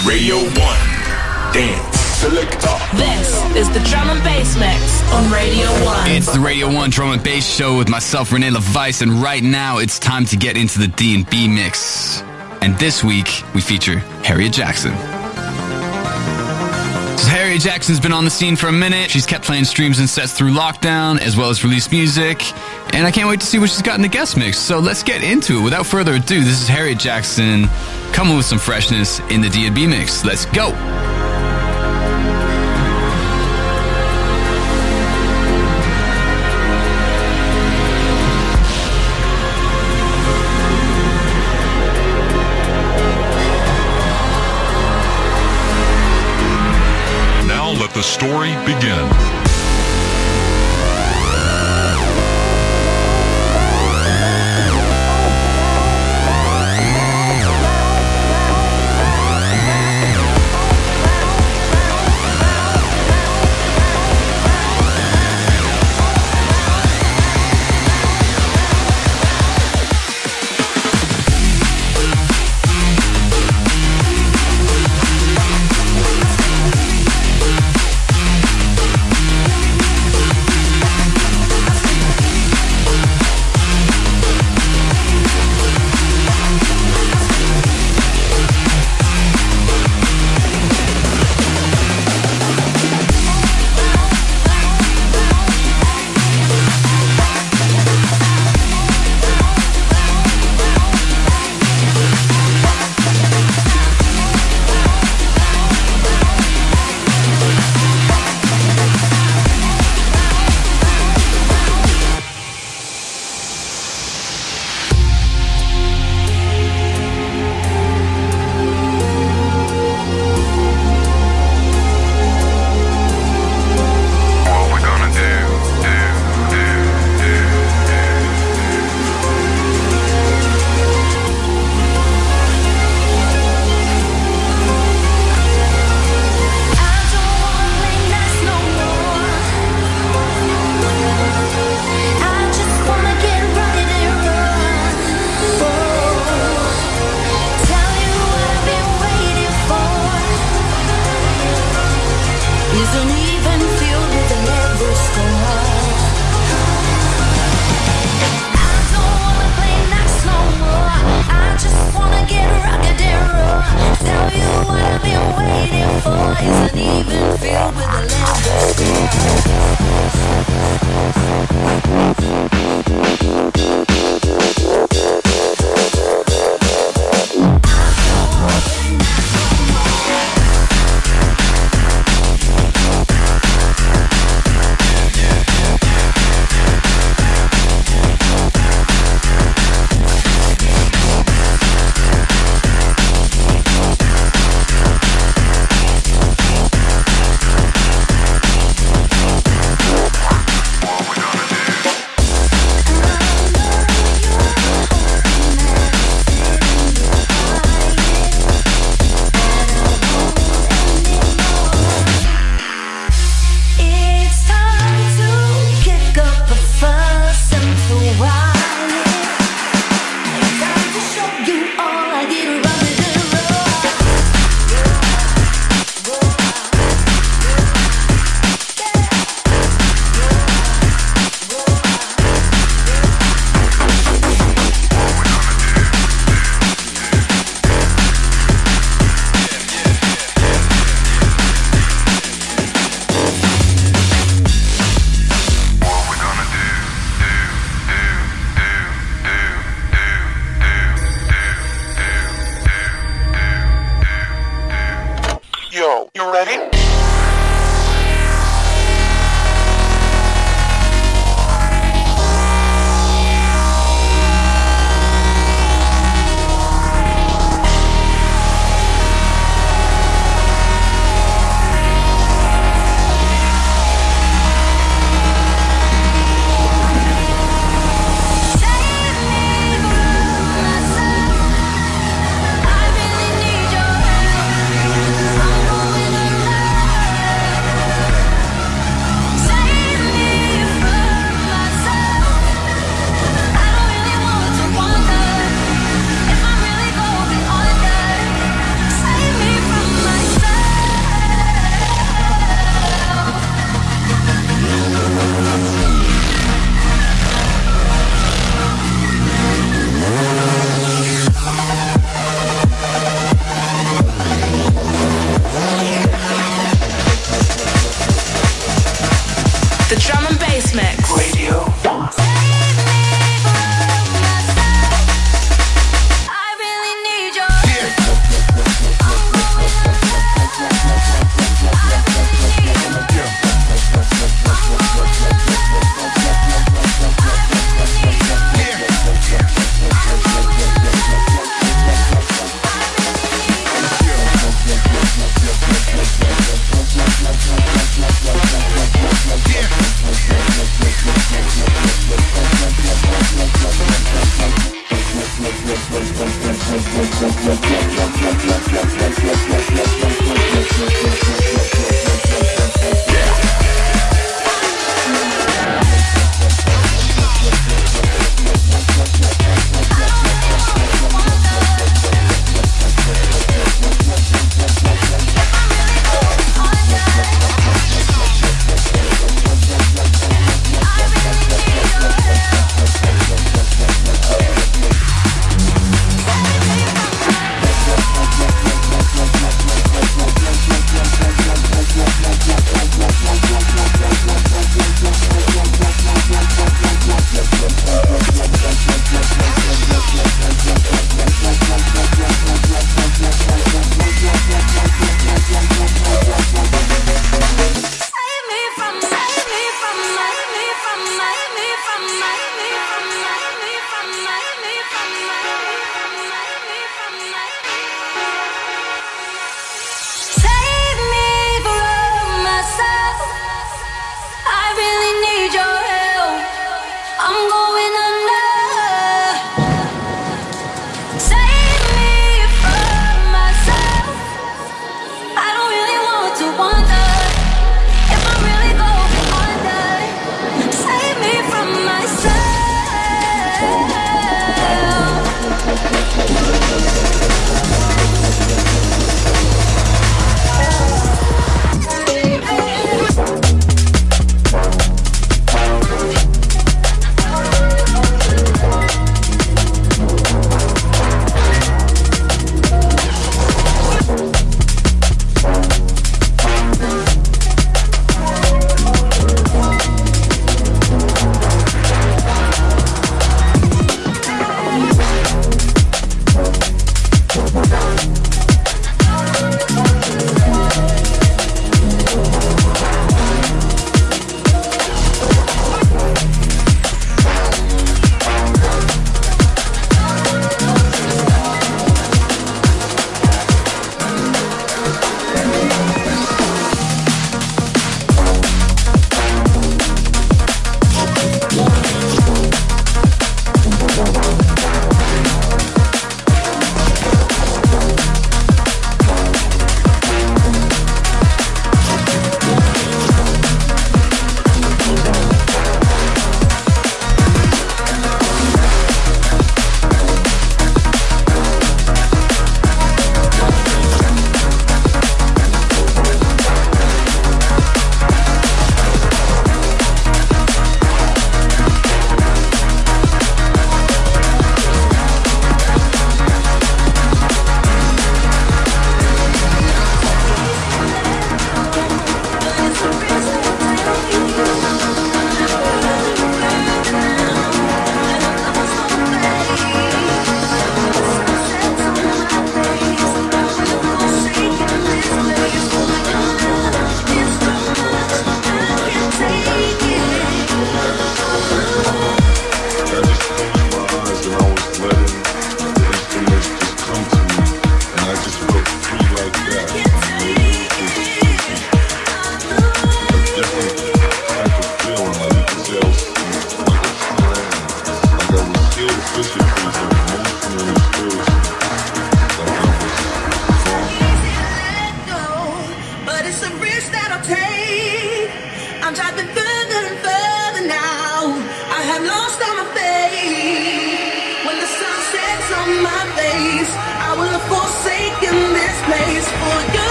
Radio 1 Dance Selector. This is the Drum and Bass Mix on Radio 1. It's the Radio 1 Drum and Bass Show with myself, Renee LaVice, and right now it's time to get into the D&B mix. And this week, we feature Harriet Jackson. So Harriet Jackson's been on the scene for a minute. She's kept playing streams and sets through lockdown, as well as released music. And I can't wait to see what she's got in the guest mix. So let's get into it. Without further ado, this is Harriet Jackson coming with some freshness in the D&B mix. Let's go. Let the story begin.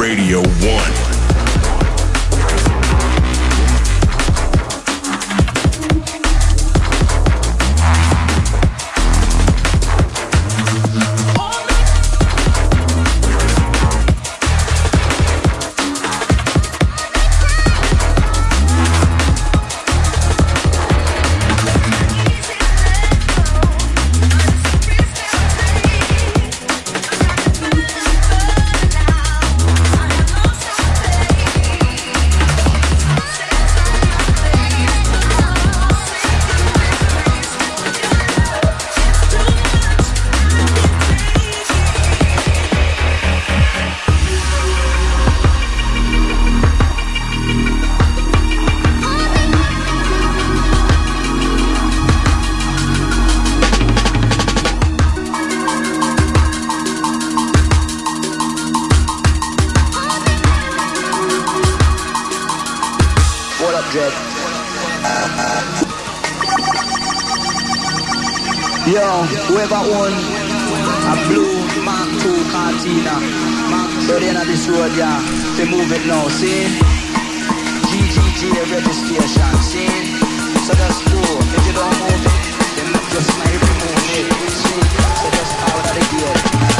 Radio 1. Yo, whoever own a blue Mark II Cantina, so they on this road, yeah, they move it now, see? GGG registration, see? So just go, if you don't move it, then just might remove it, see? So just out of the gate.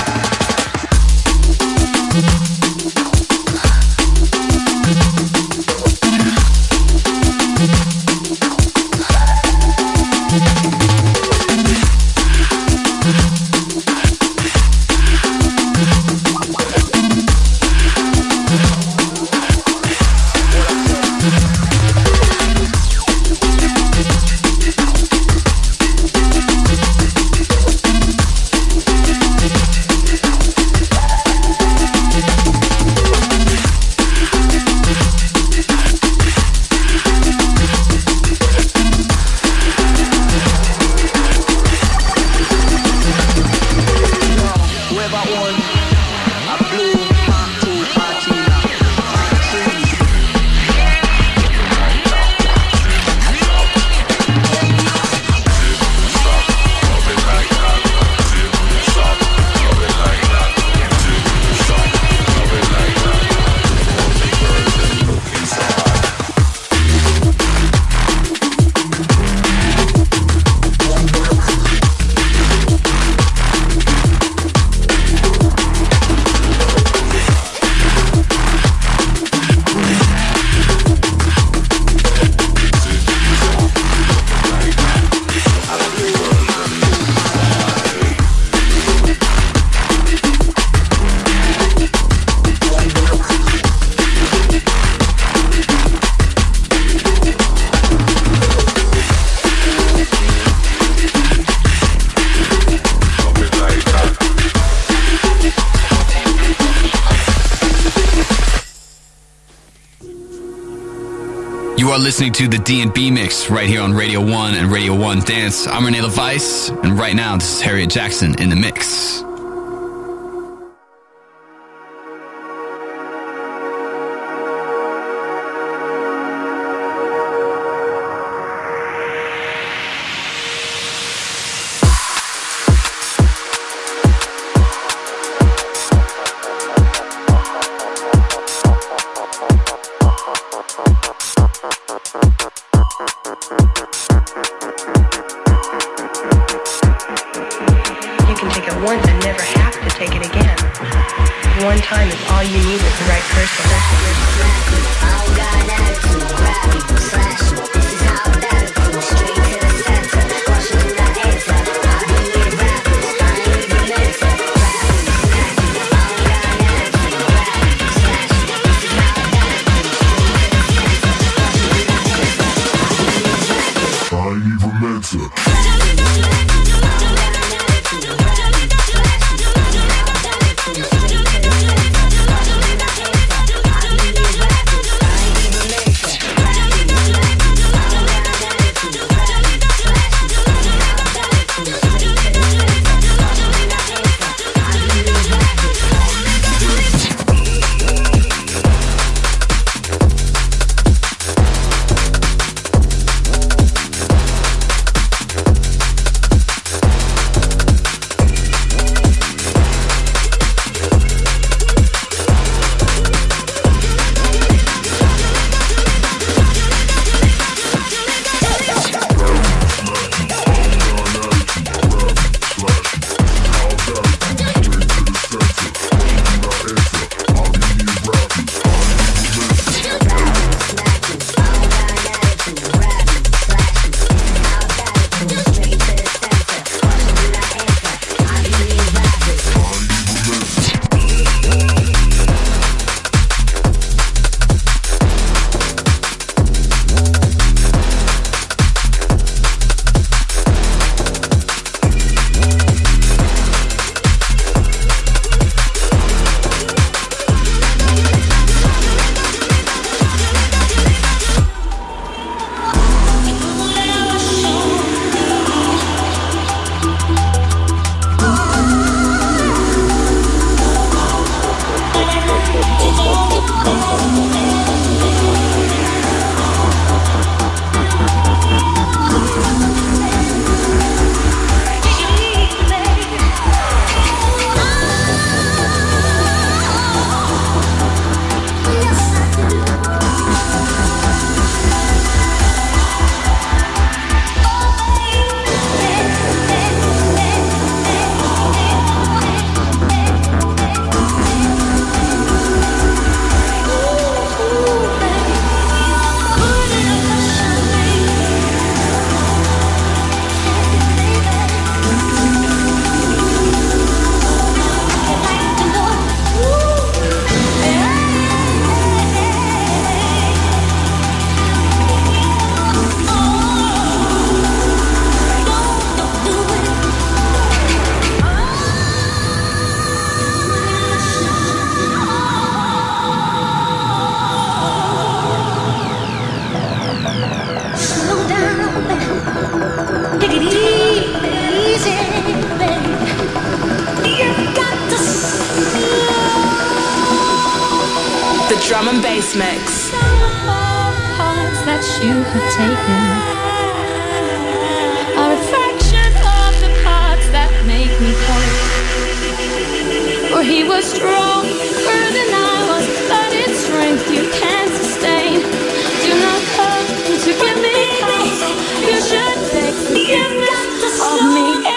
You are listening to the D&B Mix right here on Radio 1 and Radio 1 Dance. I'm Renee LeVice, and right now this is Harriet Jackson in the mix. drum and bass mix. Some of all the parts that you have taken are a fraction of the parts that make me whole. For he was stronger than I was, but it's strength you can't sustain. Do not come to give me cause you should take forgiveness of me.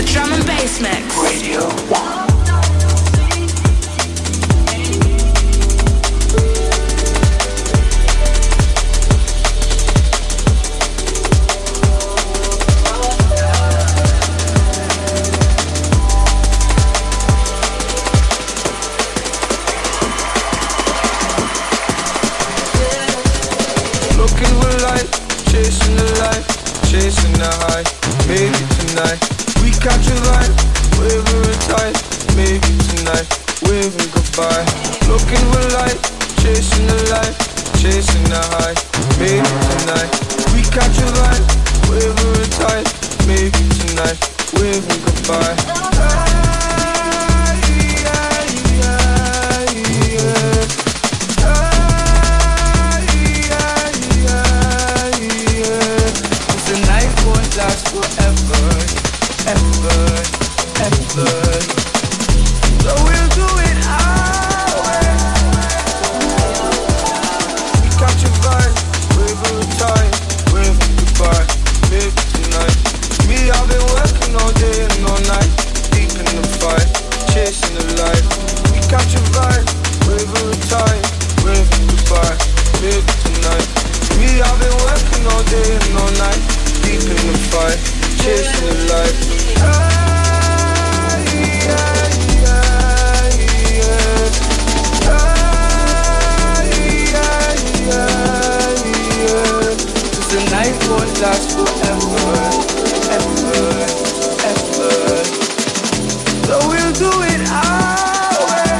Drum and Bass Mix. Radio 1. Chasing the light, chasing the high. Maybe tonight we catch a vibe, wavering tight. Maybe tonight waving goodbye. Looking for light, chasing the light, chasing the high. Maybe tonight we catch a vibe, wavering tight. Maybe tonight waving goodbye. Last forever, ever, ever. So we'll do it our way. We catch a vibe, waving time, waving goodbye. Maybe tonight. Me, I've been working all day and all night, deep in the fight, chasing the light. We catch a vibe, waving time, waving goodbye. Maybe tonight. Me, I've been working all day and all night, deep in the fight, chasing the light. The night won't last forever, ever, ever. So we'll do it our way.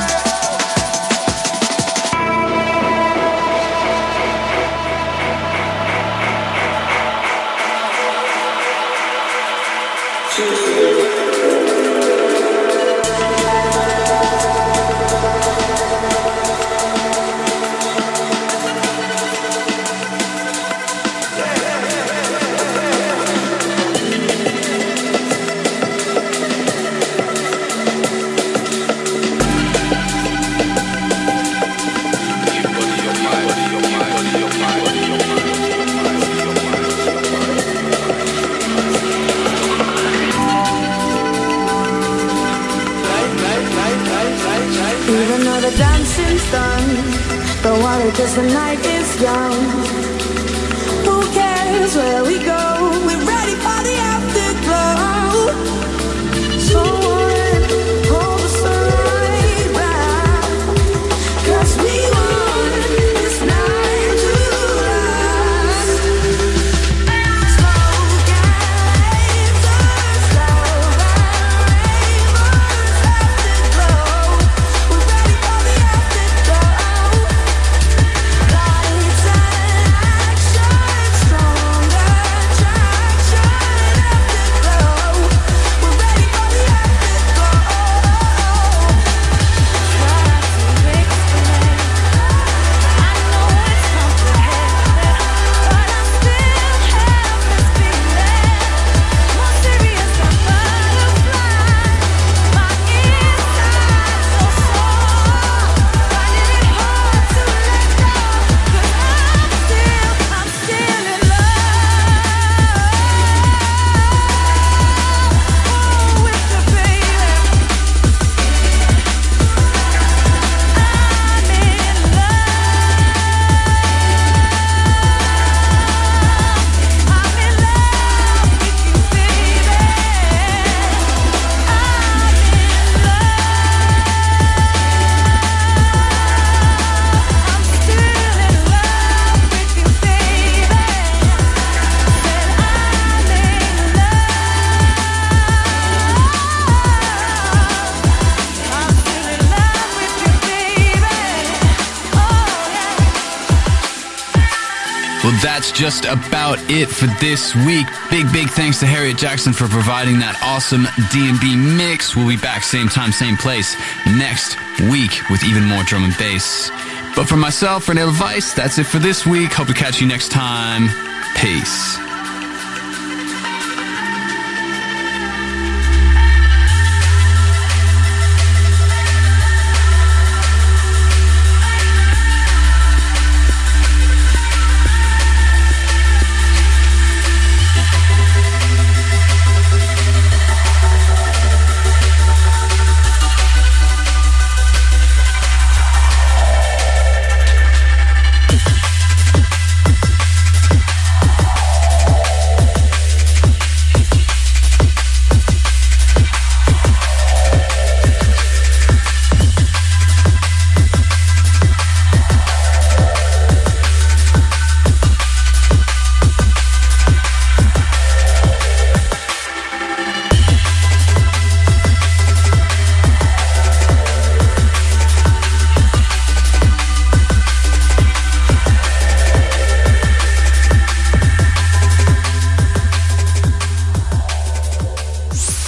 Even though the dancing's done, don't worry 'cause the night is young. Who cares where we go? We're ready for the afterglow. Someone hold the sunlight back, 'cause we want this night to last. Smoke and lasers, love and rainbows, afterglow. We're ready for the afterglow. Lights and action, stronger attraction, afterglow. We're ready for the afterglow. Try to explain. I know it's complicated, but I still have this feeling. More serious than butterflies. My inside's so sore, finding it hard to let go. 'Cause I'm still in love. Oh, with the baby. I'm in love. I'm in love with you, baby. I'm in love. I'm still in love with you, baby. Said I'm in love. I'm still in love with you, baby. Oh yeah. Well, that's just about it for this week. Big thanks to Harriet Jackson for providing that awesome D&B mix. We'll be back same time, same place next week with even more drum and bass. But for myself, Rene LeVice, that's it for this week. Hope to catch you next time. Peace.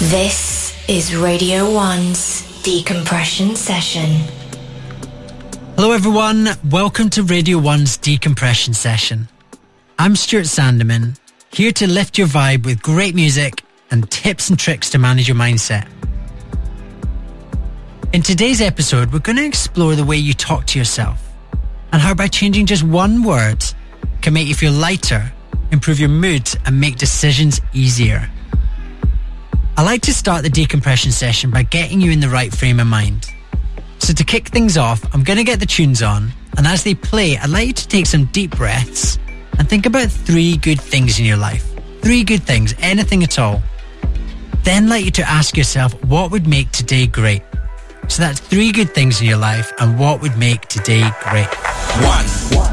This is Radio 1's Decompression Session. Hello everyone, welcome to Radio 1's Decompression Session. I'm Stuart Sandeman, here to lift your vibe with great music and tips and tricks to manage your mindset. In today's episode, we're going to explore the way you talk to yourself and how by changing just one word can make you feel lighter, improve your mood and make decisions easier. I like to start the decompression session by getting you in the right frame of mind. So to kick things off, I'm going to get the tunes on, and as they play, I'd like you to take some deep breaths and think about 3 good things in your life. 3 good things, anything at all. Then I'd like you to ask yourself what would make today great. So that's 3 good things in your life and what would make today great. 1.